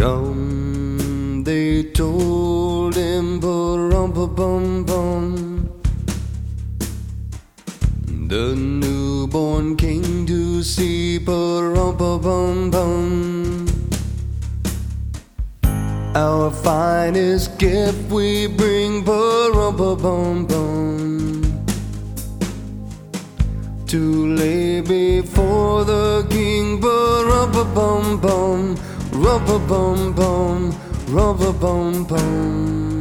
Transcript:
Come, they told him, bum. The newborn king to see, bum. Our finest gift we bring, bum. To lay before the king, bum. Rubber bum bum.